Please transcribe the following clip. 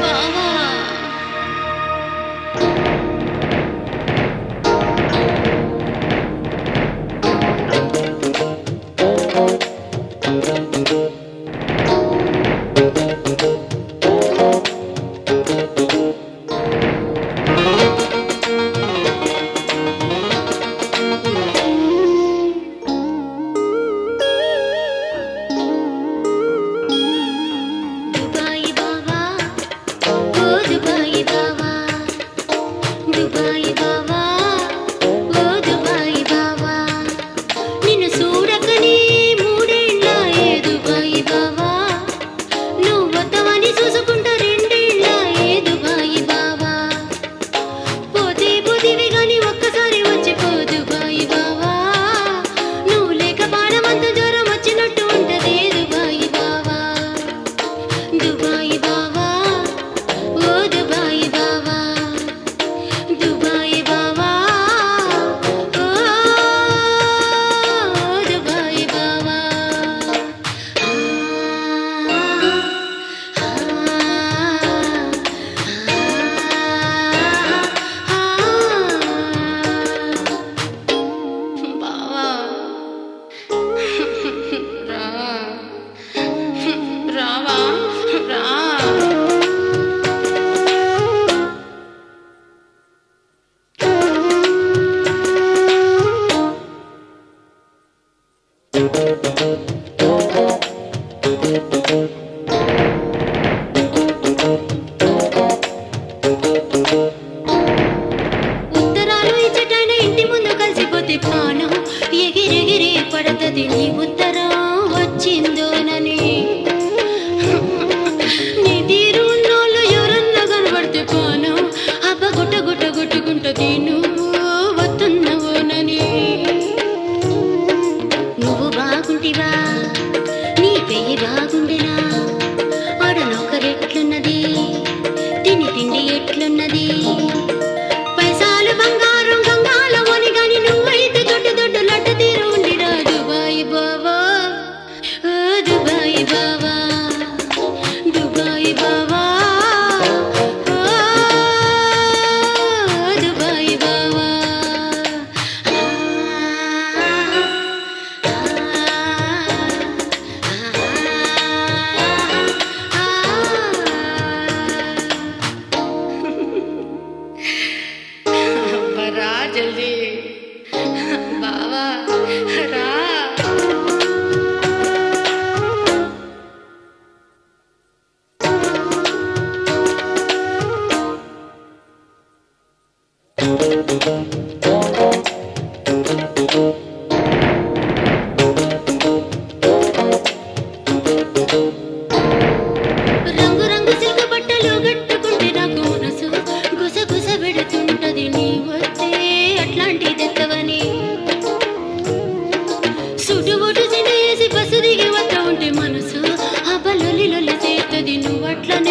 బావా ఉత్తరాలు ఇచ్చటైన ఇంటి ముందు కలిసిపోతే ప్రాణం ఎగిరెగిరి పడతది నీ ఉత్తరం వచ్చిందోనని నీ తీరు ఉన్నోళ్ళు ఎవరన్నా కనబడితే ప్రాణం అబ్బ గుట్ట గుట్ట గుట్టుకుంటది నువ్వు వస్తున్నావోనని నువ్వు బాగుంటివా నీ పెయ్యి బాగుండెనా ఆడనొకరెట్లున్నది తిని తిండి ఎట్లున్నది పైసాలు బంగారం గంగాలమని గాని నువ్వైతే దొడ్డు దొడ్డు లడ్డ తీరు ఉండిరా దుబాయ్ బావా ఓ దుబాయ్ బావా దుబాయ్ బావా ఓ దుబాయ్ బావా రా జల్దీ బావా రా రంగు రంగు సిల్క బట్టలు కట్టుకుంటే నాకు మనసు గుస గుస పెడుతుంటది నీ వస్తే అట్లాంటిదెత్తవని సుటుబుటు సిండి వేసి బస్సు దిగి వస్తా ఉంటే మనసు అబ్బ లొల్లి లొల్లి చేస్తుంది నువ్వు అట్లనే